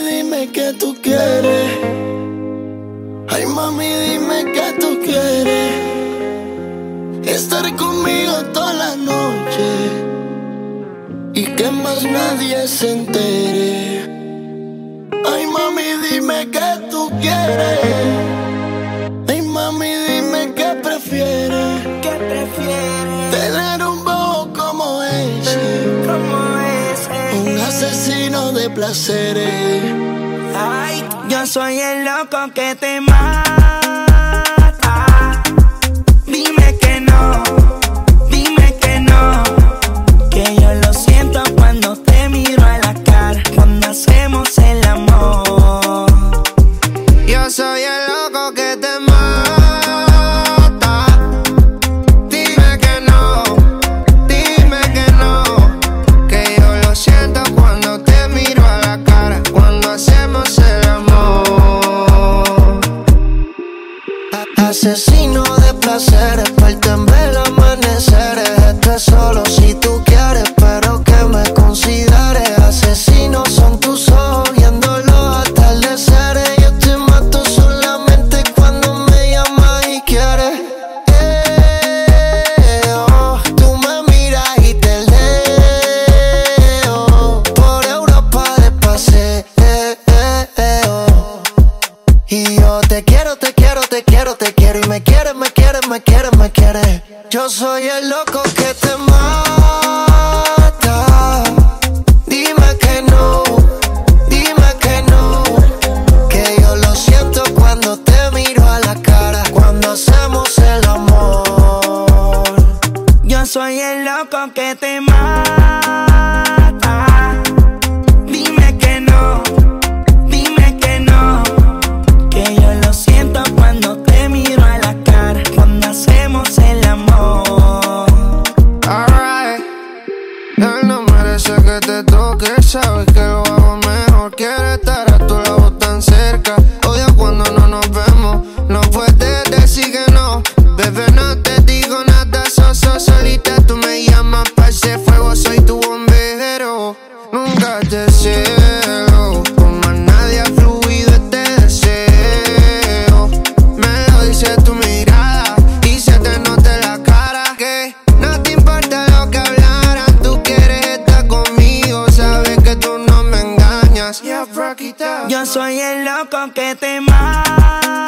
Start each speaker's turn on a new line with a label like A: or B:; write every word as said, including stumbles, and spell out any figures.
A: dime qué tú quieres. Ay, mami, dime qué tú quieres. Estar conmigo toda la noche y que más nadie se entere. Ay, mami, dime qué tú quieres. Ay, mami, dime qué prefieres.
B: ¿Qué prefieres?
A: Tener un bobo como ese,
B: ¿Cómo es?
A: un asesino de placeres.
B: Ay, yo soy el loco que te mata. Dime que no, dime que no, que yo lo siento cuando te miro a la cara, cuando hacemos el amor.
C: Yo soy el loco que te mata. Dime que no, dime que no, que yo lo siento cuando te miro a la cara, cuando hacemos el amor. Asesino de placeres, parte en ver amaneceres. Estés solo si tú quieres, pero que me consideres. Asesinos son tus ojos viendo los atardeceres. Yo te mato solamente cuando me llamas y quieres. Eh, oh, tú me miras y te leo. Por Europa de paseo. Y yo te quiero, te quiero, te quiero, te quiero. Y me quieres, me quieres, me quieres, me quieres. Yo soy el loco que te mata. Dime que no, dime que no, que yo lo siento cuando te miro a la cara, cuando hacemos el amor.
B: Yo soy el loco que te mata. Dime que no, dime que no, que yo lo siento cuando te miro a la cara, cuando hacemos el amor.
C: Alright, él no merece que te toque, sabes que lo hago mejor. Quiere estar a tu lado tan cerca, odia cuando no nos vemos. No puedes decir que no, bebé, no te digo nada. Sos so, solita, tú me llamas pa' ese fuego, soy tu bombero. Nunca te cielo, con más nadie ha fluido este deseo. Me lo dice tu mirada y se te nota en la cara que no te importa lo que hablaran. Tú quieres estar conmigo, sabes que tú no me engañas. Yeah, rock it out.
B: Yo soy el loco que te mata.